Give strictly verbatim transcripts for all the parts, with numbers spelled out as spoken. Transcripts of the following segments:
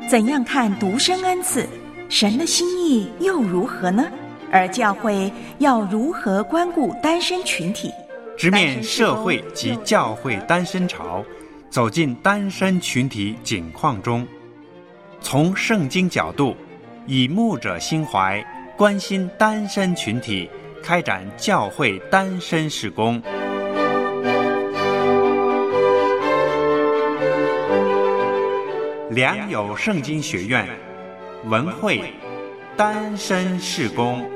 怎样看独生恩赐？神的心意又如何呢？而教会要如何关顾单身群体？ 直面社会及教会单身潮，走进单身群体景况中，从圣经角度，以牧者心怀，关心单身群体，开展教会单身事工。良友圣经学院文慧单身事工。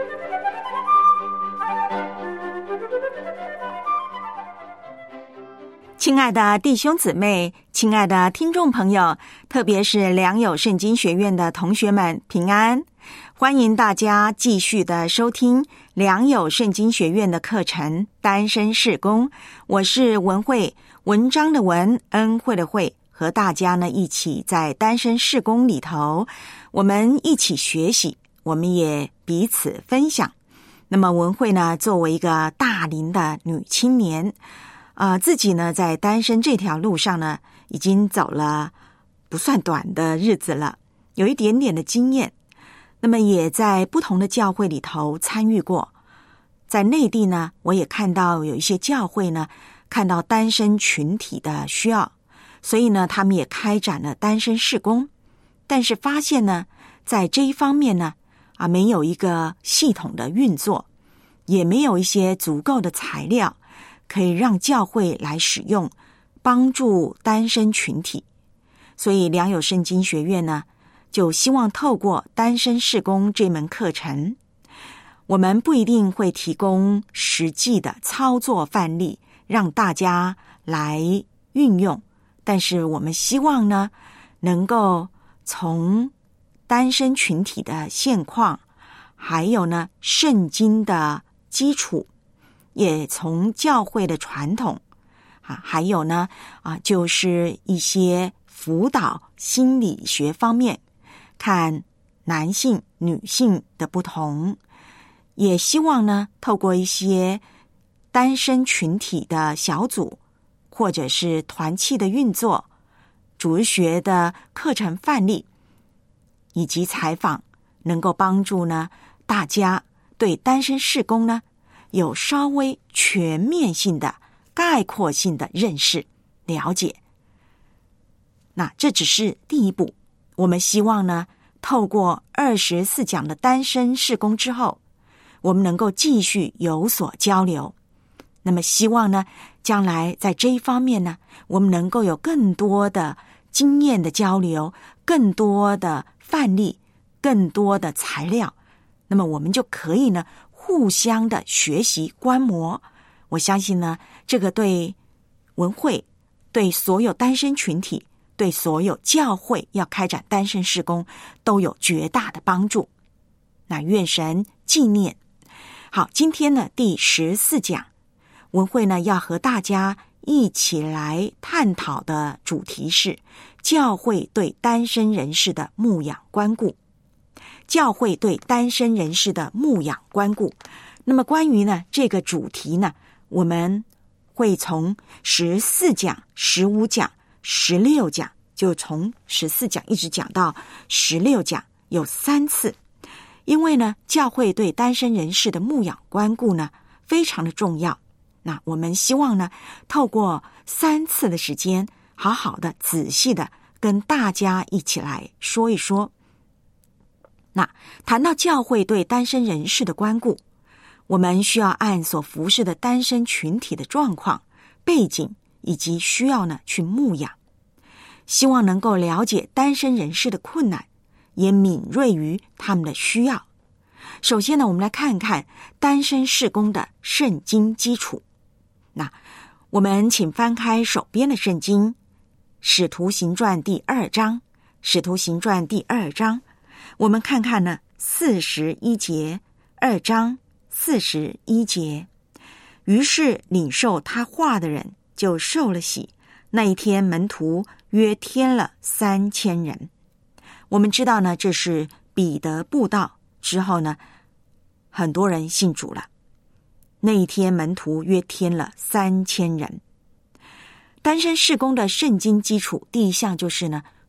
亲爱的弟兄姊妹，亲爱的听众朋友，特别是良友圣经学院的同学们，平安！欢迎大家继续的收听良友圣经学院的课程单身事工。我是文慧，文章的文，恩惠的惠，和大家呢一起在单身事工里头，我们一起学习，我们也彼此分享。那么文慧呢，作为一个大龄的女青年，呃，自己呢在单身这条路上呢，已经走了不算短的日子了，有一点点的经验。那么也在不同的教会里头参与过，在内地呢，我也看到有一些教会呢，看到单身群体的需要，所以呢，他们也开展了单身事工。但是发现呢，在这一方面呢，啊，没有一个系统的运作，也没有一些足够的材料可以让教会来使用，帮助单身群体。所以良友圣经学院呢，就希望透过单身事工这门课程，我们不一定会提供实际的操作范例让大家来运用，但是我们希望呢，能够从单身群体的现况，还有呢圣经的基础，也从教会的传统啊，还有呢啊，就是一些辅导心理学方面，看男性女性的不同，也希望呢透过一些单身群体的小组或者是团契的运作，主日学的课程范例以及采访，能够帮助呢大家对单身事工呢有稍微全面性的概括性的认识了解。那这只是第一步，我们希望呢透过二十四讲的单身事工之后，我们能够继续有所交流。那么希望呢将来在这一方面呢，我们能够有更多的经验的交流，更多的范例，更多的材料，那么我们就可以呢互相的学习观摩。我相信呢，这个对文会，对所有单身群体，对所有教会要开展单身事工都有绝大的帮助。那愿神纪念。好，今天呢第十四讲，文会呢要和大家一起来探讨的主题是教会对单身人士的牧养关顾。教会对单身人士的牧养关顾。那么关于呢这个主题呢，我们会从十四讲、十五讲、十六讲，就从十四讲一直讲到十六讲，有三次。因为呢，教会对单身人士的牧养关顾呢非常的重要。那我们希望呢，透过三次的时间，好好的、仔细的跟大家一起来说一说。那谈到教会对单身人士的关顾，我们需要按所服侍的单身群体的状况、背景以及需要呢去牧养，希望能够了解单身人士的困难，也敏锐于他们的需要。首先呢，我们来看看单身事工的圣经基础。那我们请翻开手边的圣经，使徒行传第二章，使徒行传第二章，我们看看呢四十一节，二章四十一节。于是领受他话的人就受了洗，那一天门徒约添了三千人。我们知道呢，这是彼得布道之后呢，很多人信主了。那一天门徒约添了三千人。单身事工的圣经基础第一项就是呢，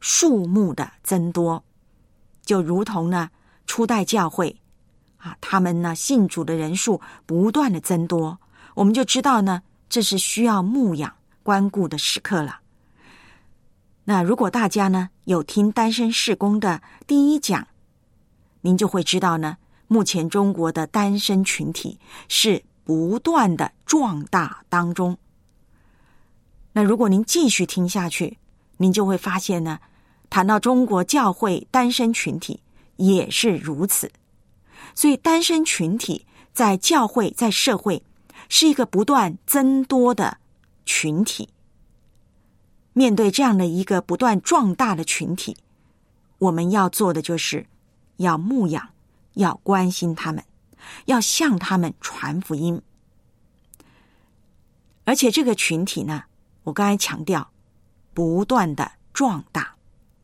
数目的增多，就如同呢初代教会啊，他们呢信主的人数不断的增多，我们就知道呢，这是需要牧养关顾的时刻了。那如果大家呢有听单身事工的第一讲，您就会知道呢，目前中国的单身群体是不断的壮大当中。那如果您继续听下去，您就会发现呢，谈到中国教会单身群体也是如此。所以单身群体在教会在社会是一个不断增多的群体。面对这样的一个不断壮大的群体，我们要做的就是要牧养，要关心他们，要向他们传福音。而且这个群体呢，我刚才强调不断的壮大。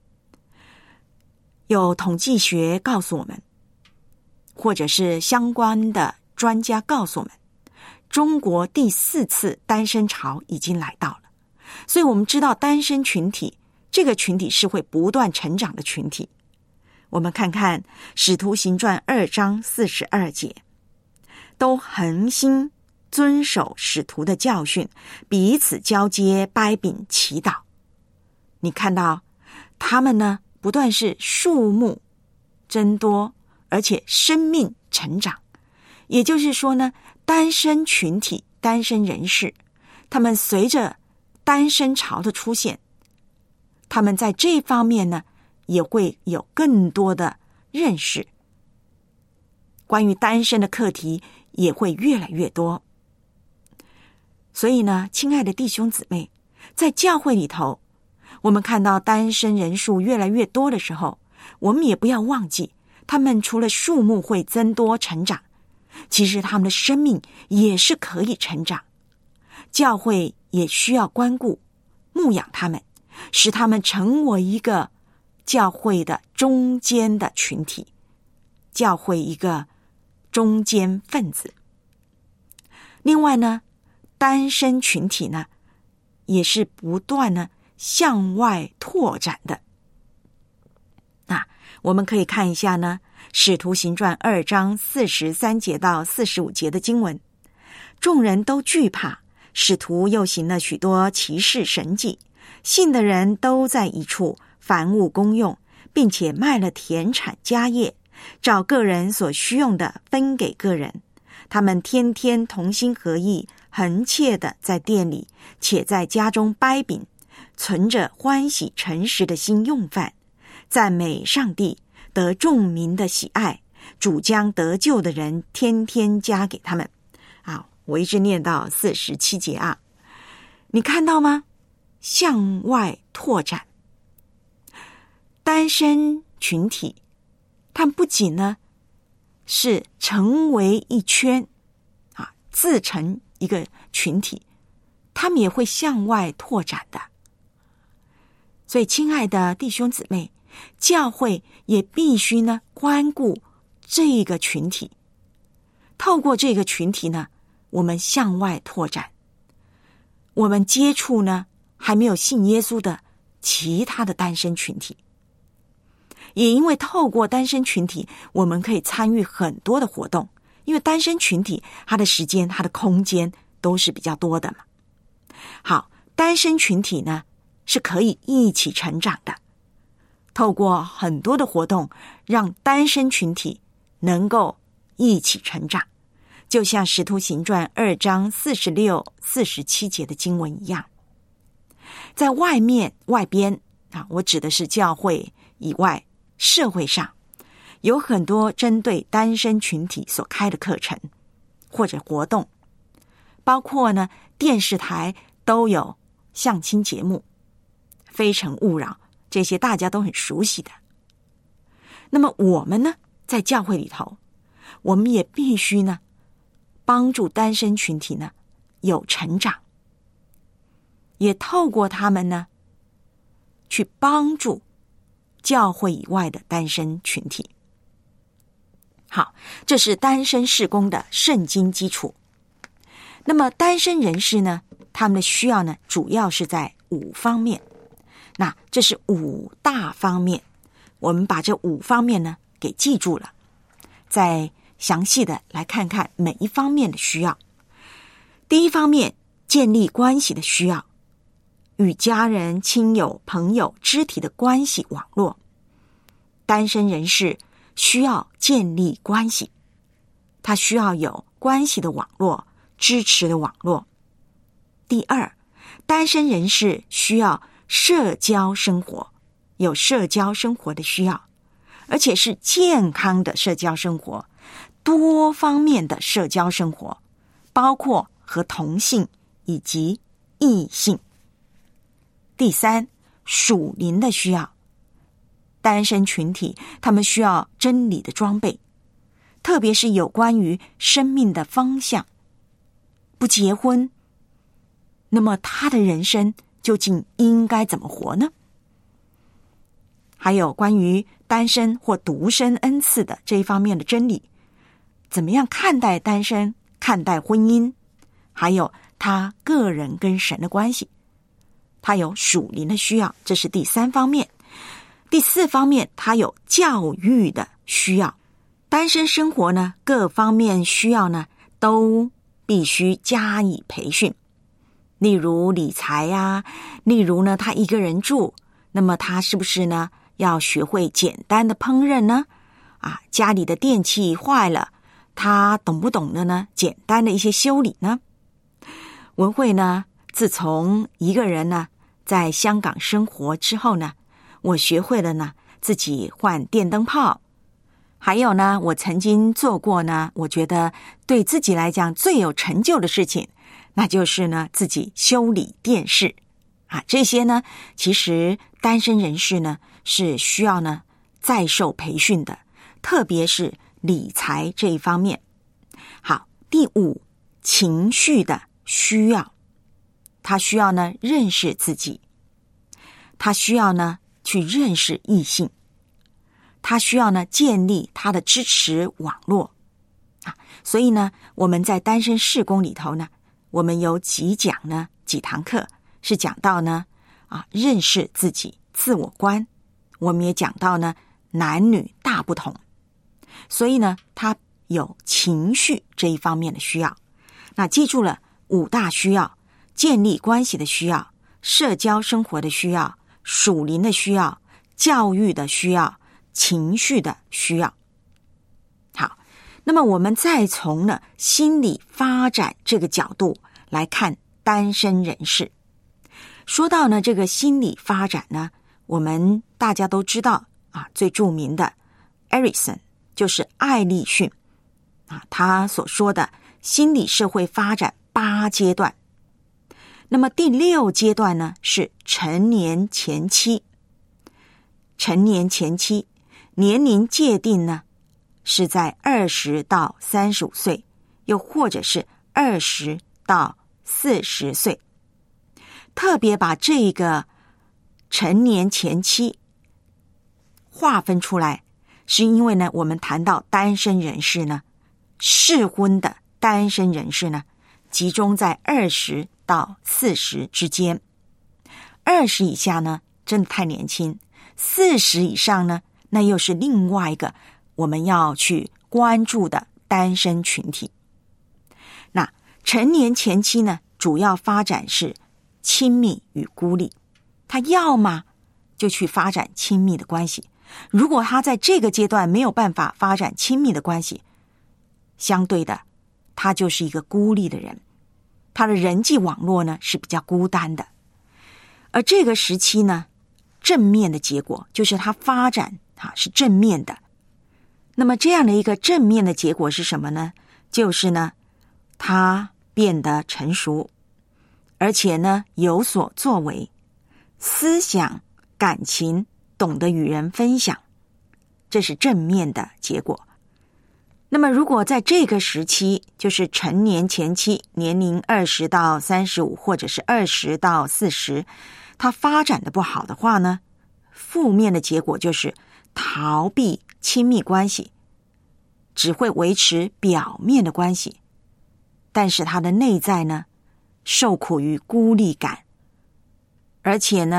有统计学告诉我们，或者是相关的专家告诉我们，中国第四次单身潮已经来到了。所以我们知道单身群体这个群体是会不断成长的群体。我们看看使徒行传二章四十二节，都恒心遵守使徒的教训，彼此交接，掰饼祈祷。你看到他们呢不断是数目增多，而且生命成长。也就是说呢，单身群体单身人士，他们随着单身潮的出现，他们在这方面呢也会有更多的认识，关于单身的课题也会越来越多。所以呢，亲爱的弟兄姊妹，在教会里头，我们看到单身人数越来越多的时候，我们也不要忘记，他们除了数目会增多成长，其实他们的生命也是可以成长。教会也需要关顾牧养他们，使他们成为一个教会的中间的群体，教会一个中间分子。另外呢，单身群体呢也是不断呢向外拓展的。那我们可以看一下呢，使徒行传二章四十三节到四十五节的经文，众人都惧怕，使徒又行了许多奇事神迹，信的人都在一处，凡物公用，并且卖了田产家业，照个人所需用的分给个人。他们天天同心合意，恒切的在店里，且在家中掰饼，存着欢喜诚实的心用饭，赞美上帝，得众民的喜爱。主将得救的人天天加给他们。啊，我一直念到四十七节啊，你看到吗？向外拓展，单身群体，他们不仅呢是成为一圈啊，自成一个群体，他们也会向外拓展的。所以，亲爱的弟兄姊妹，教会也必须呢关顾这个群体，透过这个群体呢，我们向外拓展，我们接触呢还没有信耶稣的其他的单身群体。也因为透过单身群体，我们可以参与很多的活动，因为单身群体它的时间它的空间都是比较多的嘛。好，单身群体呢是可以一起成长的，透过很多的活动让单身群体能够一起成长，就像使徒行传二章四十六、四十七节的经文一样。在外面外边啊，我指的是教会以外，社会上有很多针对单身群体所开的课程或者活动，包括呢电视台都有相亲节目，非诚勿扰，这些大家都很熟悉的。那么我们呢在教会里头，我们也必须呢帮助单身群体呢有成长，也透过他们呢去帮助教会以外的单身群体。好，这是单身事工的圣经基础。那么单身人士呢，他们的需要呢主要是在五方面。 那这是五大方面，我们把这五方面呢给记住了，再详细的来看看每一方面的需要。第一方面，建立关系的需要，与家人、亲友、朋友、肢体的关系网络。单身人士需要建立关系，他需要有关系的网络，支持的网络。第二，单身人士需要社交生活，有社交生活的需要，而且是健康的社交生活，多方面的社交生活，包括和同性以及异性。第三，属灵的需要，单身群体他们需要真理的装备，特别是有关于生命的方向。不结婚，那么他的人生究竟应该怎么活呢？还有关于单身或独身恩赐的这一方面的真理，怎么样看待单身，看待婚姻，还有他个人跟神的关系，他有属灵的需要，这是第三方面。第四方面，他有教育的需要。单身生活呢，各方面需要呢都必须加以培训，例如理财啊，例如呢他一个人住，那么他是不是呢要学会简单的烹饪呢？啊，家里的电器坏了，他懂不懂得呢简单的一些修理呢？文慧呢，自从一个人呢在香港生活之后呢，我学会了呢自己换电灯泡，还有呢我曾经做过呢我觉得对自己来讲最有成就的事情，那就是呢自己修理电视啊。这些呢其实单身人士呢是需要呢再受培训的，特别是理财这一方面。好，第五，情绪的需要，他需要呢认识自己，他需要呢去认识异性，他需要呢建立他的支持网络啊。所以呢我们在单身事工里头呢，我们有几讲呢几堂课是讲到呢啊认识自己，自我观，我们也讲到呢男女大不同，所以呢他有情绪这一方面的需要。那记住了五大需要，建立关系的需要，社交生活的需要，属灵的需要，教育的需要，情绪的需要。好，那么我们再从呢心理发展这个角度来看单身人士。说到呢这个心理发展呢，我们大家都知道啊，最著名的艾瑞森就是艾利逊啊，他所说的心理社会发展八阶段。那么第六阶段呢是成年前期，成年前期年龄界定呢是在二十到三十五岁，又或者是二十到四十岁。特别把这个成年前期划分出来，是因为呢我们谈到单身人士呢，适婚的单身人士呢集中在二十到四十之间，二十以下呢真的太年轻，四十以上呢那又是另外一个我们要去关注的单身群体。那成年前期呢主要发展是亲密与孤立，他要么就去发展亲密的关系，如果他在这个阶段没有办法发展亲密的关系，相对的他就是一个孤立的人，他的人际网络呢是比较孤单的。而这个时期呢正面的结果就是他发展啊是正面的。那么这样的一个正面的结果是什么呢？就是呢他变得成熟，而且呢有所作为，思想感情懂得与人分享，这是正面的结果。那么如果在这个时期，就是成年前期，年龄二十到三十五或者是二十到四十，他发展的不好的话呢，负面的结果就是逃避亲密关系，只会维持表面的关系，但是他的内在呢受苦于孤立感，而且呢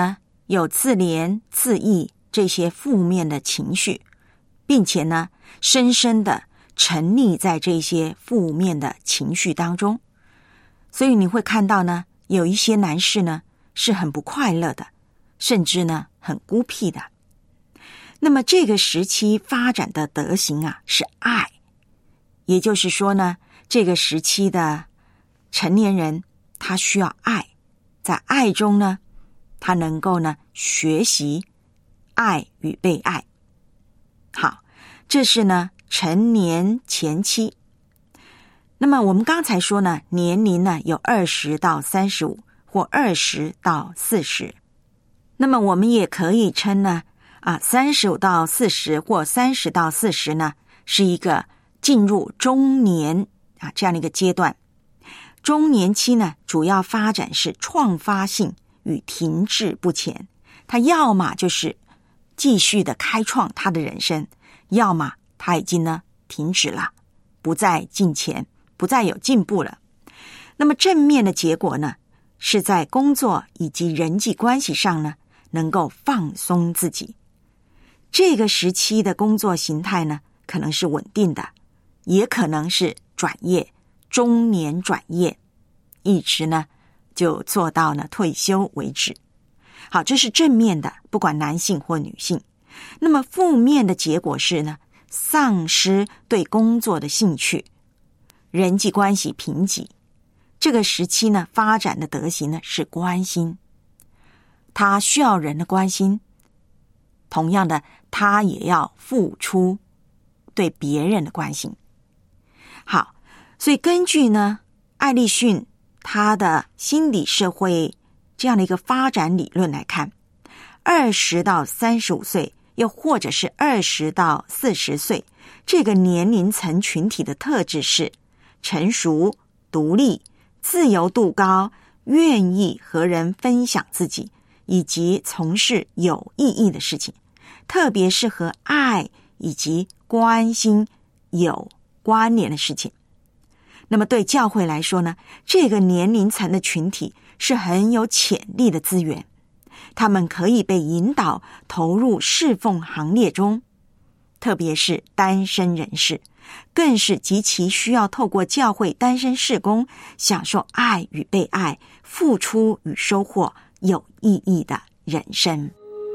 有自怜自艾这些负面的情绪，并且呢深深的沉溺在这些负面的情绪当中。所以你会看到呢，有一些男士呢是很不快乐的，甚至呢很孤僻的。那么这个时期发展的德行啊是爱，也就是说呢，这个时期的成年人他需要爱，在爱中呢他能够呢学习爱与被爱。好，这是呢成年前期。那么我们刚才说呢，年龄呢有二十到三十五或二十到四十。那么我们也可以称呢啊三十五到四十或三十到四十呢是一个进入中年啊这样的一个阶段。中年期呢主要发展是创发性与停滞不前，他要么就是继续的开创他的人生，要么他已经呢停止了，不再进前，不再有进步了。那么正面的结果呢，是在工作以及人际关系上呢能够放松自己。这个时期的工作形态呢可能是稳定的，也可能是转业，中年转业，一直呢就做到呢退休为止。好，这是正面的，不管男性或女性。那么负面的结果是呢，丧失对工作的兴趣，人际关系贫瘠。这个时期呢发展的德行呢是关心，他需要人的关心，同样的他也要付出对别人的关心。好，所以根据呢艾利逊他的心理社会这样的一个发展理论来看，二十到三十五岁又或者是二十到四十岁这个年龄层群体的特质是成熟、独立、自由度高，愿意和人分享自己，以及从事有意义的事情，特别是和爱以及关心有关联的事情。那么对教会来说呢，这个年龄层的群体是很有潜力的资源，他们可以被引导投入侍奉行列中，特别是单身人士，更是极其需要透过教会单身事工，享受爱与被爱，付出与收获有意义的人生。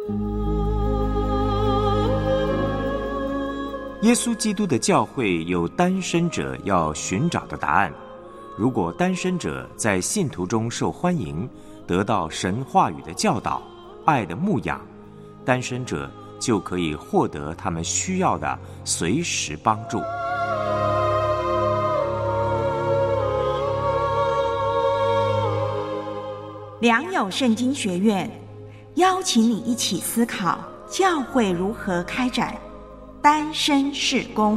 耶稣基督的教会有单身者要寻找的答案。如果单身者在信徒中受欢迎，得到神话语的教导、爱的牧养，单身者就可以获得他们需要的随时帮助。 良友圣经学院邀请你一起思考教会如何开展单身事工。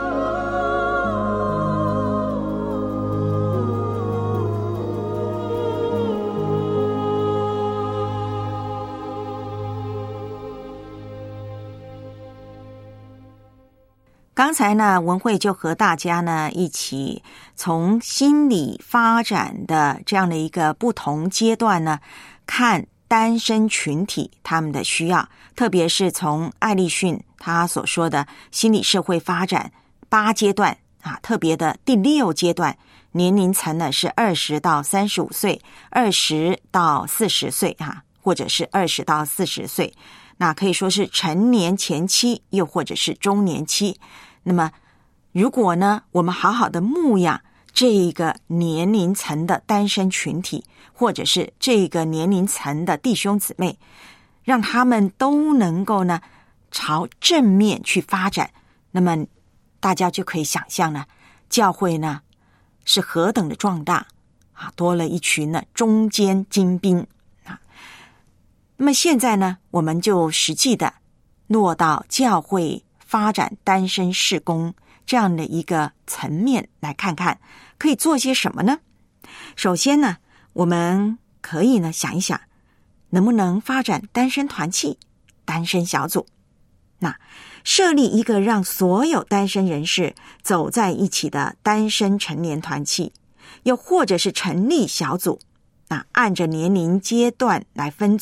刚才呢，文慧就和大家呢一起从心理发展的这样的一个不同阶段呢，看单身群体他们的需要，特别是从艾利逊他所说的心理社会发展八阶段啊，特别的第六阶段年龄层呢是二十到三十五岁，二十到四十岁啊，或者是二十到四十岁，那可以说是成年前期，又或者是中年期。那么如果呢我们好好的牧养这一个年龄层的单身群体，或者是这个年龄层的弟兄姊妹，让他们都能够呢朝正面去发展，那么大家就可以想象呢，教会呢是何等的壮大啊，多了一群呢中坚精兵啊。那么现在呢，我们就实际的落到教会发展单身事工这样的一个层面来看看可以做些什么呢？首先呢，我们可以呢想一想，能不能发展单身团契、单身小组？那设立一个让所有单身人士走在一起的单身成年团契，又或者是成立小组，那按着年龄阶段来分组，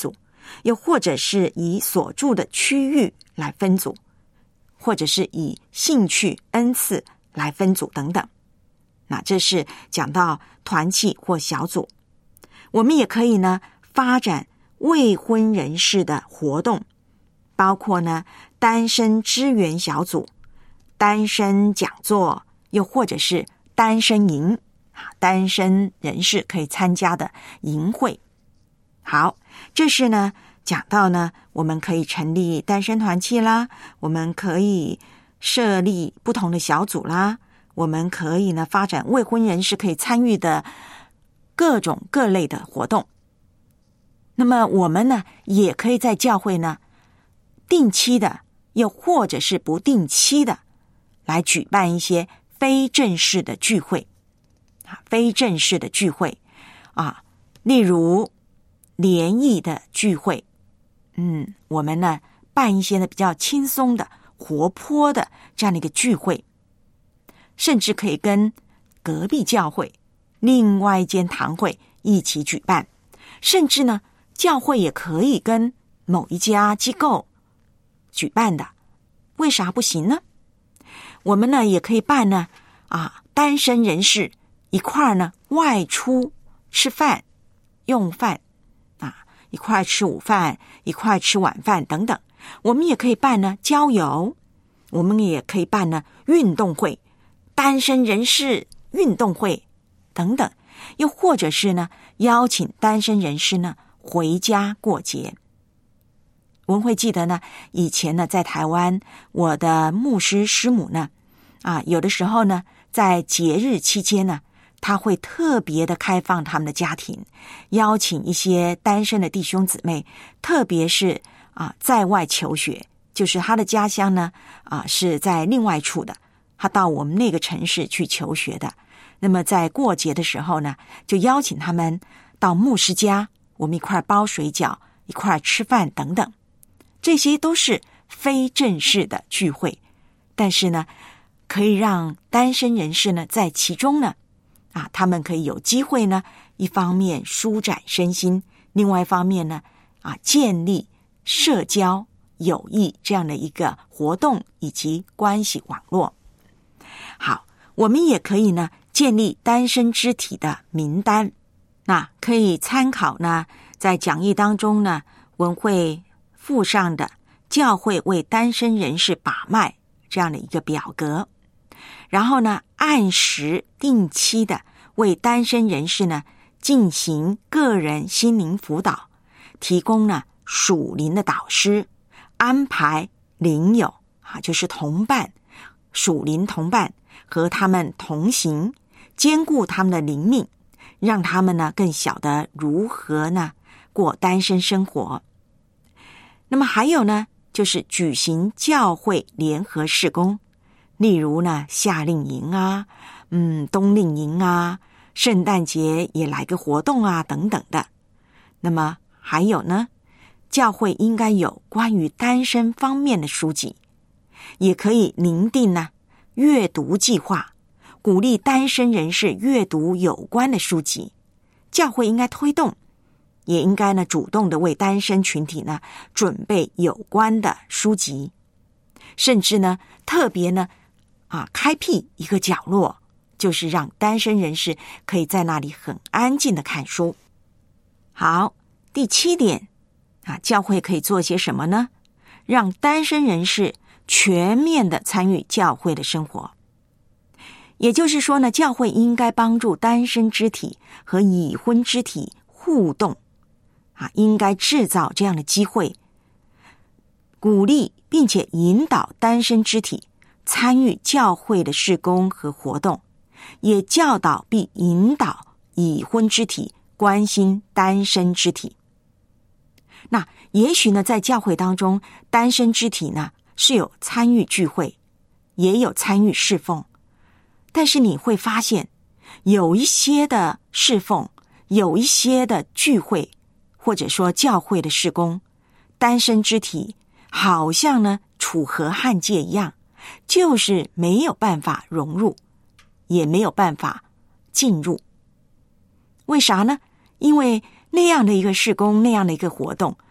又或者是以所住的区域来分组，或者是以兴趣恩赐来分组等等。那这是讲到团契或小组。我们也可以呢发展未婚人士的活动，包括呢单身支援小组、单身讲座，又或者是单身营，单身人士可以参加的营会。好，这是呢讲到呢我们可以成立单身团契啦，我们可以设立不同的小组啦，我们可以呢发展未婚人士可以参与的各种各类的活动。那么我们呢也可以在教会呢定期的又或者是不定期的来举办一些非正式的聚会啊，非正式的聚会啊，例如联谊的聚会，嗯，我们呢办一些呢比较轻松的、活泼的这样的一个聚会，甚至可以跟隔壁教会另外一间堂会一起举办，甚至呢教会也可以跟某一家机构举办的，为啥不行呢？我们呢也可以办呢啊，单身人士一块儿呢外出吃饭、用饭啊，一块吃午饭，一块吃晚饭等等。我们也可以办呢郊游，我们也可以办呢运动会、单身人士运动会等等，又或者是呢邀请单身人士呢回家过节。文慧记得呢，以前呢在台湾，我的牧师师母呢，啊，有的时候呢在节日期间呢，他会特别的开放他们的家庭，邀请一些单身的弟兄姊妹，特别是啊在外求学，就是他的家乡呢啊是在另外处的，他到我们那个城市去求学的。那么在过节的时候呢，就邀请他们到牧师家，我们一块包水饺，一块吃饭等等。这些都是非正式的聚会，但是呢可以让单身人士呢在其中呢啊，他们可以有机会呢一方面舒展身心，另外一方面呢啊建立社交友谊这样的一个活动以及关系网络。好，我们也可以呢建立单身肢体的名单，那可以参考呢在讲义当中呢文会附上的教会为单身人士把脉这样的一个表格，然后呢按时定期的为单身人士呢进行个人心灵辅导，提供呢属灵的导师，安排灵友啊，就是同伴，属灵同伴和他们同行，兼顾他们的灵命，让他们呢更晓得如何呢过单身生活。那么还有呢就是举行教会联合事工，例如呢夏令营啊，嗯，冬令营啊，圣诞节也来个活动啊等等的。那么还有呢，教会应该有关于单身方面的书籍，也可以拟定呢阅读计划，鼓励单身人士阅读有关的书籍。教会应该推动，也应该呢主动的为单身群体呢准备有关的书籍，甚至呢特别呢啊开辟一个角落，就是让单身人士可以在那里很安静的看书。好，第七点啊，教会可以做些什么呢？让单身人士全面的参与教会的生活。也就是说呢，教会应该帮助单身肢体和已婚肢体互动啊，应该制造这样的机会，鼓励并且引导单身肢体参与教会的事工和活动，也教导并引导已婚肢体关心单身肢体。那也许呢，在教会当中，单身肢体呢是有参与聚会，也有参与侍奉，但是你会发现，有一些的侍奉，有一些的聚会，或者说教会的事工，单身肢体好像呢楚河汉界一样，就是没有办法融入，也没有办法进入。为啥呢？因为那样的一个事工，那样的一个活动，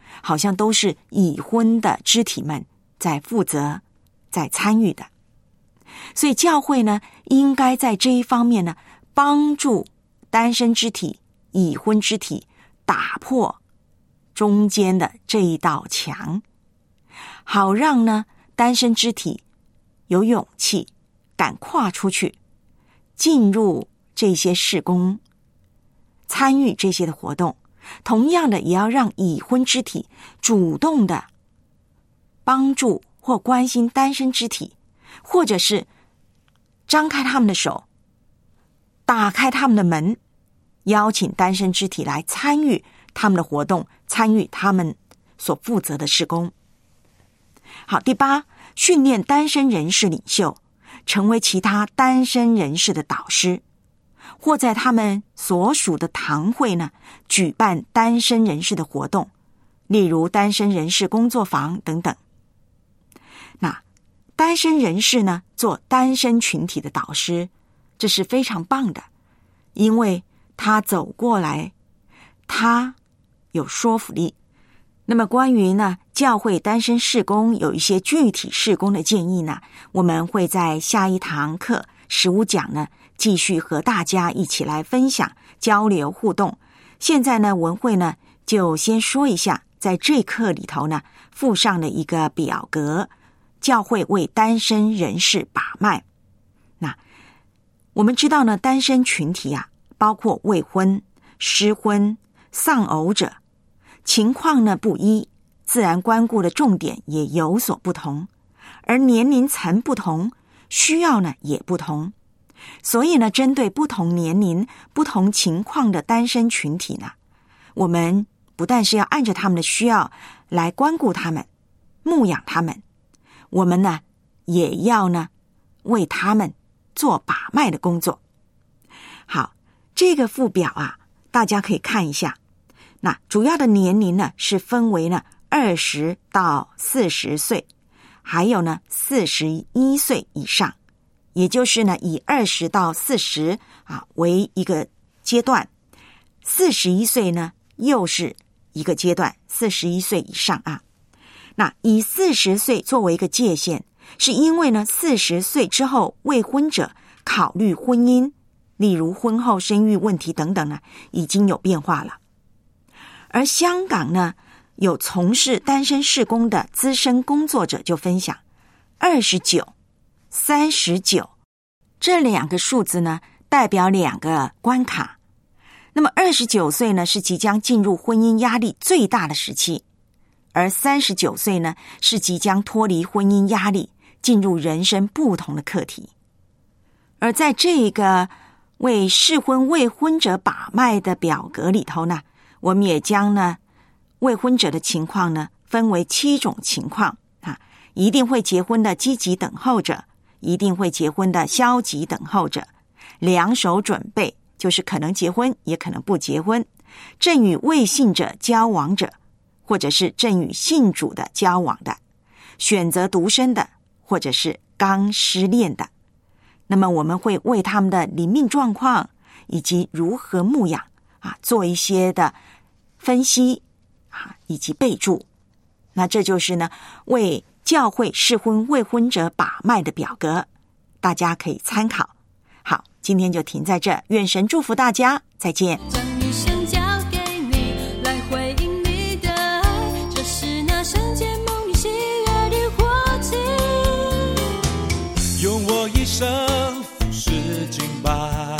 好像都是已婚的肢体们在负责、在参与的。所以教会呢，应该在这一方面呢，帮助单身肢体、已婚肢体打破中间的这一道墙，好让呢单身肢体有勇气敢跨出去，进入这些事工，参与这些的活动。同样的，也要让已婚肢体主动的帮助或关心单身肢体，或者是张开他们的手，打开他们的门，邀请单身肢体来参与他们的活动，参与他们所负责的事工。好，第八，训练单身人士领袖，成为其他单身人士的导师，或在他们所属的堂会呢，举办单身人士的活动，例如单身人士工作坊等等。那单身人士呢，做单身群体的导师，这是非常棒的，因为他走过来，他有说服力。那么关于呢教会单身事工有一些具体事工的建议呢，我们会在下一堂课十五讲呢继续和大家一起来分享、交流、互动。现在呢，文慧呢就先说一下，在这课里头呢附上了一个表格，教会为单身人士把脉。那我们知道呢，单身群体啊，包括未婚、失婚、丧偶者，情况呢不一，自然关顾的重点也有所不同，而年龄层不同，需要呢也不同。所以呢，针对不同年龄、不同情况的单身群体呢，我们不但是要按照他们的需要来关顾他们、牧养他们，我们呢也要呢为他们做把脉的工作。好，这个附表啊，大家可以看一下。那主要的年龄呢是分为呢二十到四十岁，还有呢四十一岁以上，也就是呢以二十到四十啊为一个阶段，四十一岁呢又是一个阶段，四十一岁以上啊。那以四十岁作为一个界限，是因为呢四十岁之后未婚者考虑婚姻，例如婚后生育问题等等呢，已经有变化了。而香港呢，有从事单身事工的资深工作者就分享，二十九、三十九这两个数字呢，代表两个关卡。那么二十九岁呢，是即将进入婚姻压力最大的时期，而三十九岁呢，是即将脱离婚姻压力，进入人生不同的课题。而在这个为适婚未婚者把脉的表格里头呢，我们也将呢未婚者的情况呢分为七种情况啊，一定会结婚的积极等候者，一定会结婚的消极等候者，两手准备，就是可能结婚也可能不结婚，正与未信者交往者，或者是正与信主的交往的，选择独身的，或者是刚失恋的。那么我们会为他们的灵命状况以及如何牧养啊做一些的分析啊以及备注。那这就是呢为教会适婚未婚者把脉的表格，大家可以参考。好，今天就停在这，愿神祝福大家，再见。 将一生交给你来回应你的爱，这是那圣洁梦里喜悦的活祭， 用我一生服侍敬拜。